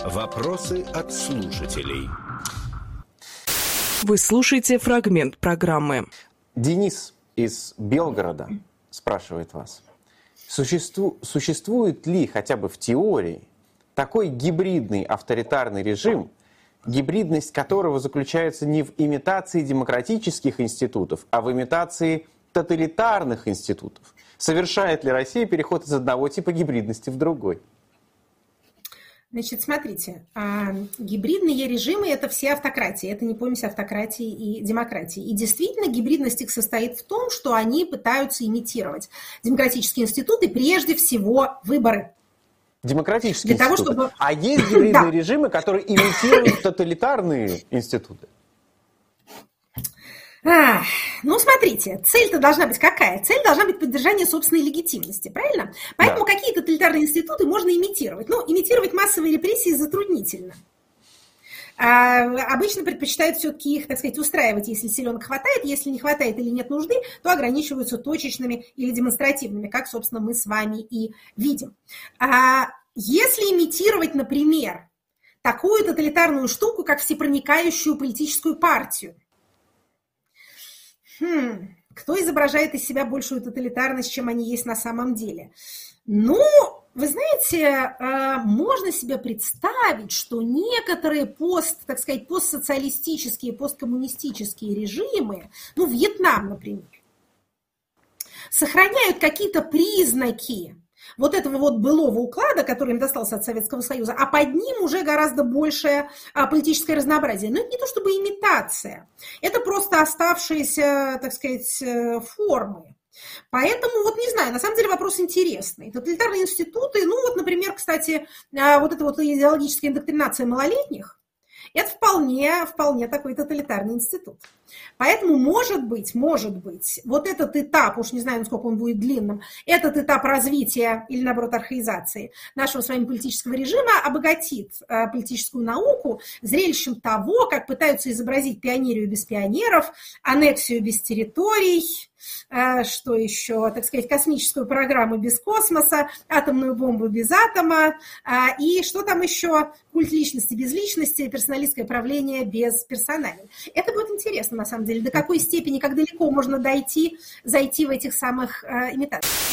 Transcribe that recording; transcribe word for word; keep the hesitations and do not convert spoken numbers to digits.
Вопросы от слушателей. Вы слушаете фрагмент программы. Денис из Белгорода спрашивает вас. Существу, существует ли хотя бы в теории такой гибридный авторитарный режим, гибридность которого заключается не в имитации демократических институтов, а в имитации тоталитарных институтов? Совершает ли Россия переход из одного типа гибридности в другой? Значит, смотрите, гибридные режимы – это все автократии, это не помесь автократии и демократии. И действительно, гибридность их состоит в том, что они пытаются имитировать демократические институты, прежде всего выборы. Демократические Для институты. Того, чтобы... А есть гибридные режимы, которые имитируют тоталитарные институты? А, ну, смотрите, цель-то должна быть какая? Цель должна быть поддержание собственной легитимности, правильно? Поэтому да. Какие тоталитарные институты можно имитировать. Ну, имитировать массовые репрессии затруднительно. А, обычно предпочитают все-таки их, так сказать, устраивать, если силенок хватает. Если не хватает или нет нужды, то ограничиваются точечными или демонстративными, как, собственно, мы с вами и видим. А, если имитировать, например, такую тоталитарную штуку, как всепроникающую политическую партию, Хм, кто изображает из себя большую тоталитарность, чем они есть на самом деле? Ну, вы знаете, можно себе представить, что некоторые пост, так сказать, постсоциалистические, посткоммунистические режимы, ну, Вьетнам, например, сохраняют какие-то признаки вот этого вот былого уклада, который им достался от Советского Союза, а под ним уже гораздо большее а, политическое разнообразие. Но это не то чтобы имитация, это просто оставшиеся, так сказать, формы. Поэтому, вот не знаю, на самом деле вопрос интересный. Тоталитарные институты, ну вот, например, кстати, вот эта вот идеологическая индоктринация малолетних, это вполне, вполне такой тоталитарный институт. Поэтому, может быть, может быть, вот этот этап, уж не знаю, насколько он будет длинным, этот этап развития или, наоборот, архаизации нашего с вами политического режима обогатит э, политическую науку зрелищем того, как пытаются изобразить пионерию без пионеров, аннексию без территорий, э, что еще, так сказать, космическую программу без космоса, атомную бомбу без атома, э, и что там еще, культ личности без личности, персоналистское правление без персоналей. Это будет интересно, на самом деле, до какой степени, как далеко можно дойти, зайти в этих самых э, имитациях.